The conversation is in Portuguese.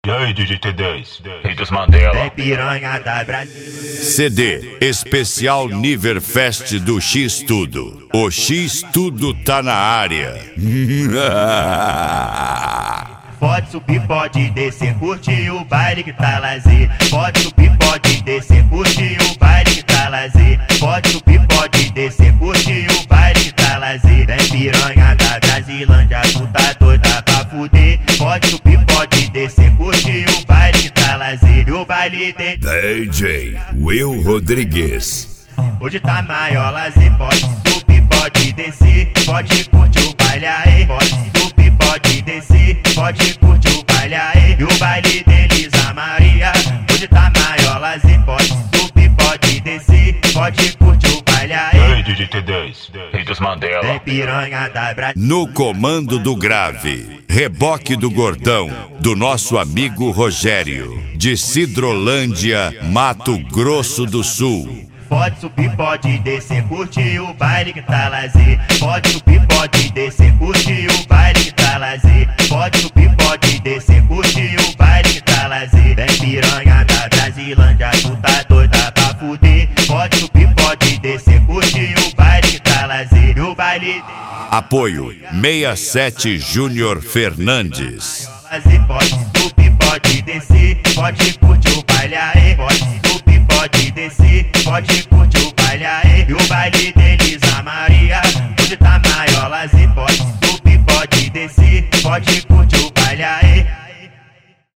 E aí, DJ T10? Rei dos Mandela. É piranha da Brasil. CD especial Niverfest do X Tudo. O X Tudo tá na área. Pode subir, pode descer, curte o baile que tá lazer. Pode subir, pode descer, curte o baile que tá lazer. Pode subir, pode descer, curte o baile que tá lazer. É piranha da Brasilândia, tu tá doida pra fuder. Pode subir, pode descer, curte o baile que tá lazer. E o baile tem DJ Will Rodrigues. hoje tá maior lazer. Pode subir, pode descer, pode curtir o baile aí. Pode subir, pode descer, pode curtir o baile aí. E o baile deles, a Maria, hoje tá maior lazer. Pode subir, pode descer, pode curtir o baile E aí. aí, DJ T10? Rei dos Mandela. É piranha da Brasil. No comando do grave, reboque do gordão, do nosso amigo Rogério, de Cidrolândia, Mato Grosso do Sul. Pode subir, pode descer, curte o baile que tá lazer. Pode subir, pode descer, curte o baile que tá lazer. Pode subir, pode descer, curte o baile que tá lazer. É piranha da Brasilândia, tu tá doida pra fuder. Pode subir, pode descer, curte o baile que tá lazer. E o baile Apoio 67 Júnior Fernandes. lazer. Pode subir, pode descer, pode curtir o baile aí.